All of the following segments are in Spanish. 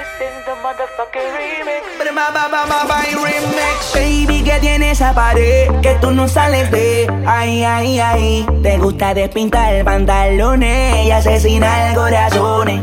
is the motherfucking remix. Remix. Baby, que tiene esa pared que tú no sales de. Ay, ay, ay. Te gusta despintar pantalones y asesinar corazones.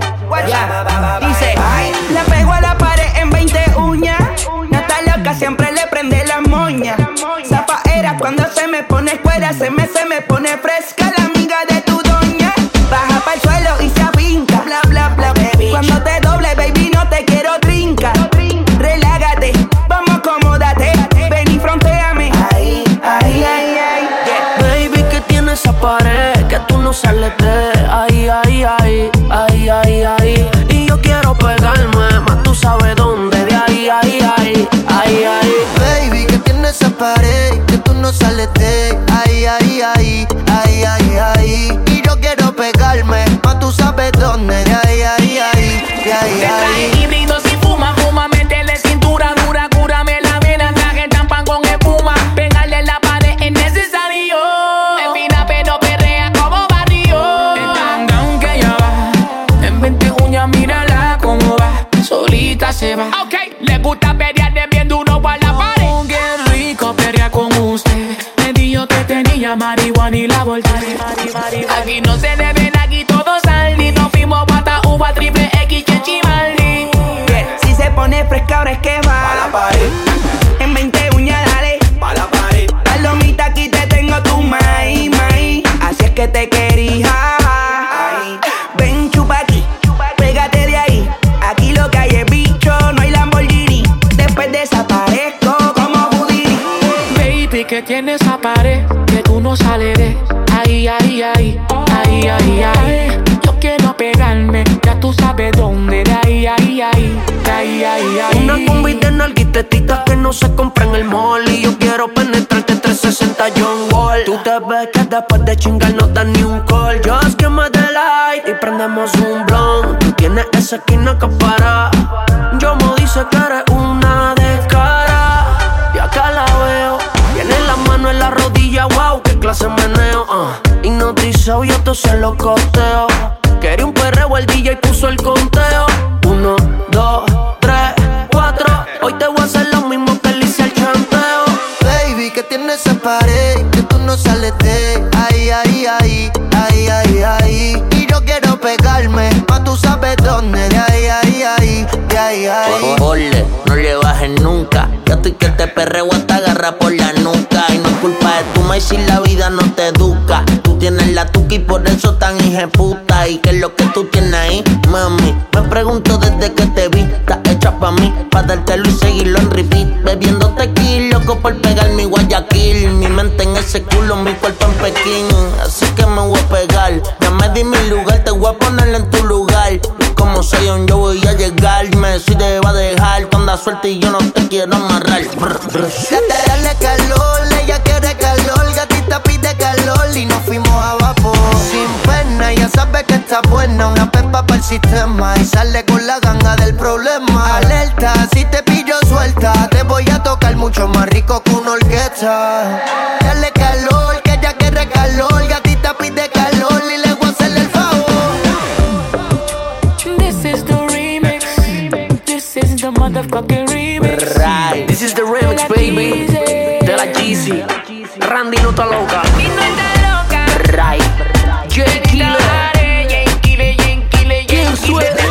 Dice, ay, la pego a la pared en 20 uñas. No está loca, siempre le prende las moñas. Zafaera cuando se me pone cuera, se me pone fresca la amiga de tu doña. Baja pa'l suelo y se avinca, bla, bla, bla, baby. Cuando te doble, baby, no te quiero trinca. Relágate, vamos, acomódate. Ven y frontéame. Ay, ay, ay, ay. Baby, que tiene esa pared que tú no sales de. Ay, ay, ay, ay, ay, ay. Y yo quiero pegarme, más tú sabes dónde. De ahí, ay, ay, ay, ay. Baby, que tiene esa pared que tú no sales de. Ay, ay, ay, ay, ay, ay. Y yo quiero pegarme, más tú sabes dónde. De ahí, ay, ay, de ahí, Te trae ay. híbrido si fuma, fuma, métele cintura dura, cúrame la vena, traje champán con espuma, pegarle la pared es necesario. Espina pero perrea como barrio. Es tan down que ya va, en 20 uñas mírala cómo va, solita se va. Ok, le gusta pelear de bien duro para la pared. Oh, qué rico pelear con usted, me dijo que tenía marihuana y la volteé. Aquí no se deben, aquí todo salí, nos fuimos guata, uva, triple X, chimaldi. Si se pone fresca, ahora es que va. Pa' la pared, En 20 uñas, dale. pa' la pared. Palomita, aquí te tengo tu maíz, maíz. Así es que te quería. Ay. Ven, chupa aquí, pégate de ahí. Aquí lo que hay es bicho, no hay Lamborghini. Después desaparezco como Houdini. Baby, que tiene esa pared que tú no sales de. Ay, ay, ay, ay, ay, ay. Yo quiero pegarme, ya tú sabes dónde. De ahí, ay, ay, ay, ay, ay. Una combi de nalguitetitas que no se compra en el mall. Y yo quiero penetrarte 360 John Wall. Tú te ves que después de chingar no das ni un call. Just give me the light y prendemos un blunt. Tú tienes esa esquina que para. Yo me dice que eres una descara. Y acá la veo, tiene la mano en la rodilla, wow, qué clase meneo. Hipnotizado, yo te se lo costeo. Quería un perreo, el DJ puso el conteo. 1, 2, 3, 4. Hoy te voy a hacer lo mismo que le hice al chanteo. Baby, que tiene esa pared que tú no sales de. Ay, ay, ay, ay, ay, ay. Y yo quiero pegarme, más tú sabes dónde. De ahí, ay, ay, de ahí, ay. Ole, no le bajes nunca. Yo estoy que te perreo hasta agarra por la nuca. Y no es culpa de tu maíz si la vida no te educa. Tú tienes la tuca y por eso tan hijeputa. ¿Y qué es lo que tú tienes ahí, mami? Me pregunto desde que te vi. Estás hecha pa' mí, pa' dártelo y seguirlo en repeat. Bebiendo tequila, loco por pegar mi Guayaquil. Mi mente en ese culo, mi cuerpo en Pekín. Así que me voy a pegar. Ya me di mi lugar, te voy a poner en tu lugar. Y como soy un yo voy a llegarme. Si te va a dejar, tú andas suelta y yo no te quiero amarrar. Dale calor, ella quiere calor. Gatita pide calor y nos fuimos a vapor. Sin pena, ya sabe que está buena. Una pepa para el sistema y sale con la ganga del problema. Alerta, si te pillo suelta, te voy a tocar mucho más rico que una orquesta. Dale calor, que ella quiere calor. Gatita pide calor y le voy a hacerle el favor. This is the remix. This is the motherfucking remix. Right. This is the remix, baby. De la Jeezy. Randy no está loca. Y no está loca. Right. J Killer. ¿Quién suena?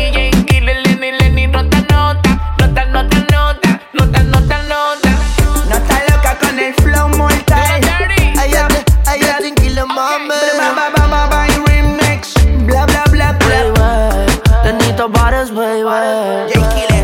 No está loca con el flow mortal. Ay, tranquila, mami. Remix. Bla, bla, bla, bla. Baby, Tenito Bares, baby. J. Killer.